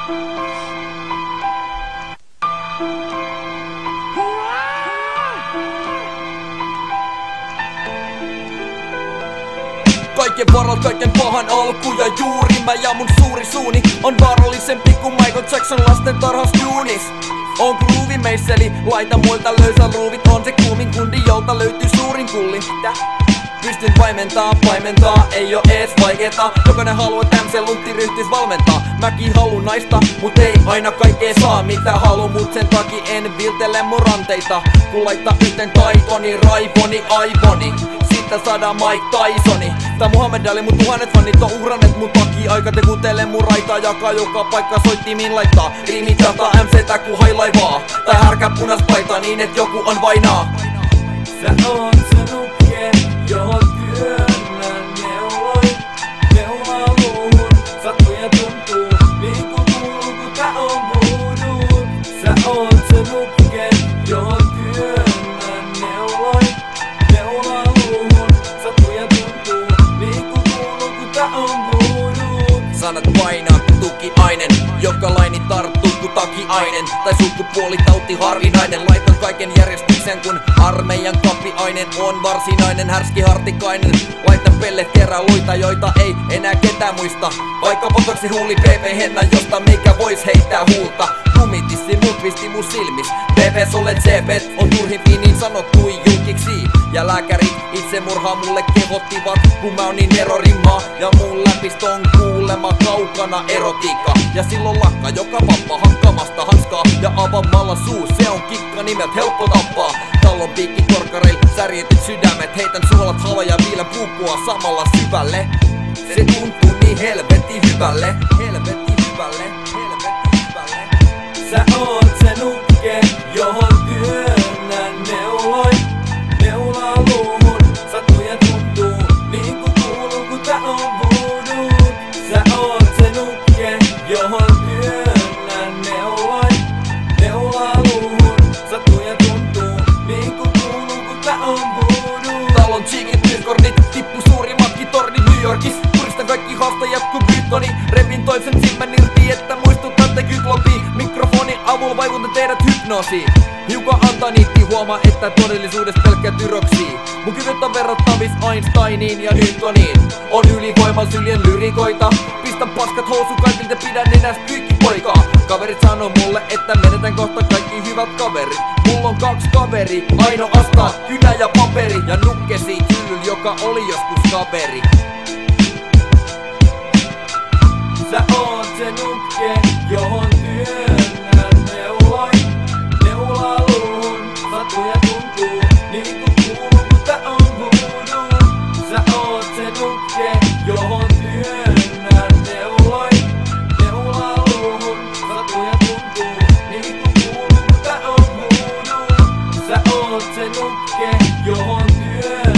Kaiken varalta kaiken pahan alku ja juuri mä ja mun suuri suuni on vaarallisempi kuin Michael Jackson lastentarhas duunis. On groovimeisseli, laita muilta löysä ruuvit. On se kuumin kundi, jolta löytyy suurin kulli. Pystyn paimentaa, ei oo ees vaikeeta. Jokainen haluaa tämsen luntti ryhtis valmentaa. Mäkin haluun naista, mut ei aina kaikkea saa mitä haluun. Mut sen takia en viltele mun ranteita. Kun laittaa yhteen taitoni, raivoni, aivoni, sitten saadaan Mike Tysoni. Tää Muhammed Ali, mut tuhannet fanit on uhranneet mun takia. Aika te kuuntelee mun raitaa, jakaa joka paikka soittimin laittaa. Riimit jataa MC:tä ku hailaivaa. Tai härkä punas paitaa niin et joku on vainaa. Sä oot se nukke, johon työnnän neuloin. Neulaa luuhun, sattuu ja tuntuu, niin ku kuuluu ku tää on voodoo. Sä oot se nukke, johon työnnän neuloin. Neulaa luuhun, sattuu ja tuntuu, niin ku kuuluu ku tää on voodoo. Sanat painaa ku tukiainen, joka laini tarttuu ku takiainen. Tai sukupuolitauti harvinainen, laitan kaiken järjestyksen kun armeijan kapiainen on varsinainen härskihartikainen. Laitan pellet kerran luita, joita ei enää ketään muista. Vaikka potoksi huuli PP Henna, josta meikä vois heittää huulta. Lumitissi mut pisti mun silmis, PPs olet CPt on turhimpiin niin sanottui julkiksi. Ja lääkärit itsemurhaa mulle kehottivat, kun mä oon niin erorimmaa. Ja mun läpist on kuulema kaukana erotiikka. Ja silloin lakka joka vappa hakkamasta hanskaa. Ja avaamalla suu, se on kikka nimeltä helppo tappaa. Tallon piikki korkkareil, särjetyt sydämet. Heitän suolat haloja viilen puukua samalla syvälle. Se tuntuu niin helvetin hyvälle. Helvetin hyvälle, helvetin hyvälle. Sä oot se nukke, johon työnnän neuloin. Neulaa luuhun, sattuu ja tuntuu, niin ku kuuluu ku tää on voodoo. Sä oot se nukke, johon työnnän neuloin. Neulaa luuhun, sattuu ja tuntuu, niin ku kuuluu ku tää on voodoo. Talon cheekit, nyrkornit, tippu suurimmatkin torni New Yorkis. Puristan kaikki haastajat ku Brytoni. Repin toisen silmän irti, että muistutatte kyklopii. Mikrofonin avulla vaikutan teidät hypnoosiin. Hiukan antaa niitti, huomaa että todellisuudessa pelkkä tyroksii. Mun kyvyt on verrattavis Einsteiniin ja Newtoniin. On ylivoimal syljen lyrikoita. Pistän paskat housukaipilta, pidän nenäs pyykkipoikaa. Kaverit sanoo mulle, että menetän kohta kaikki hyvät kaverit. Mulla on 2 kaveri, ainoastaan kynä ja paperi. Ja nukkesi hyllyl, joka oli joskus kaveri. Sä oot se nukke, johon työnnän neuloin. Neulaa luuhun, sattuu ja tuntuu, niin ku kuuluu ku tää on voodoo. Sä oot se nukke, johon työnnän neuloin. Neulaa luuhun, sattuu ja tuntuu, niin ku kuuluu ku tää on voodoo. Sä oot se nukke, johon työnnän